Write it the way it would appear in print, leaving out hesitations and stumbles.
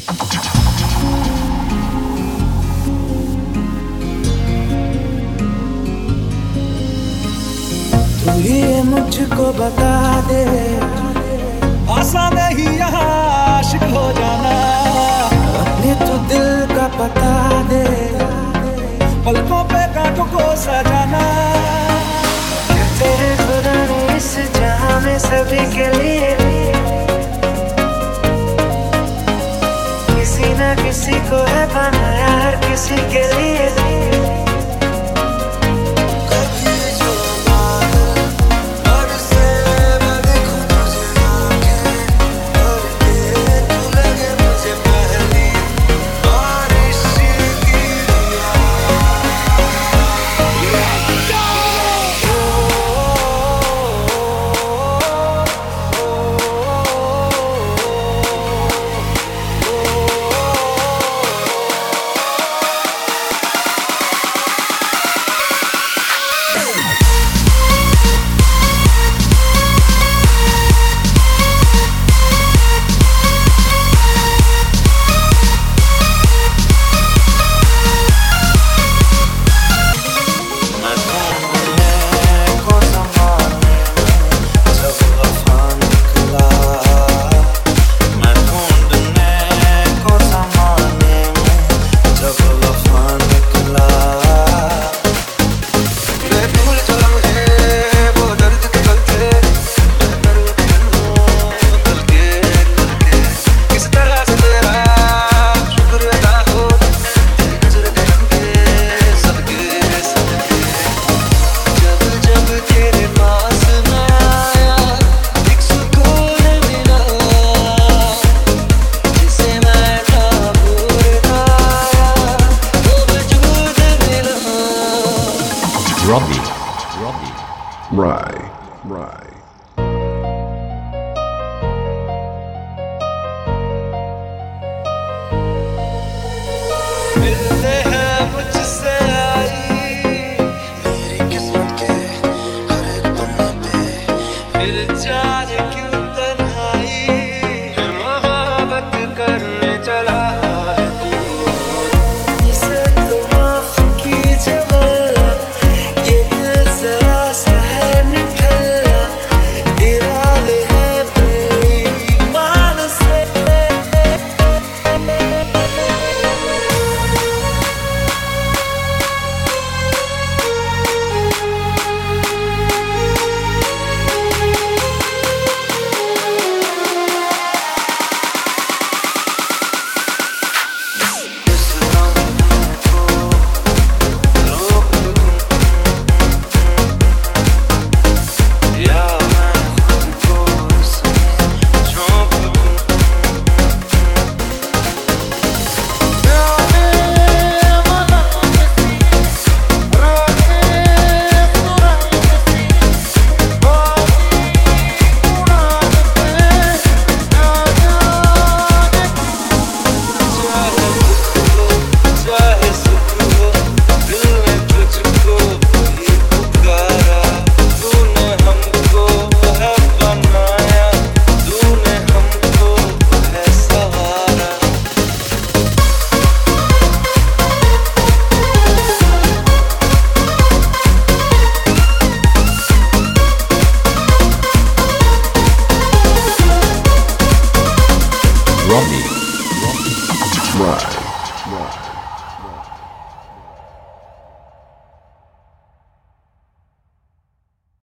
तू ही ये मुझको बता दे, आसान नहीं यहाँ आशिक हो जाना। अपने तो दिल का पता दे, पलकों पे कांटों को सजाना। तेरे खुदा ने इस जहां में सभी के लिए किसी न किसी को है बनाया, हर किसी के लिए। Right. मिलते हैं मुझसे आई मेरी किस्मत के हर एक पन्ने पे, फिर जाने क्यों तन्हाई, फिर मोहब्बत करने चला है तू। इसे तो माफ कीजिए वल्ला, ये दिल जरा सा है निकला, इरादे हैं बेईमान से। Right.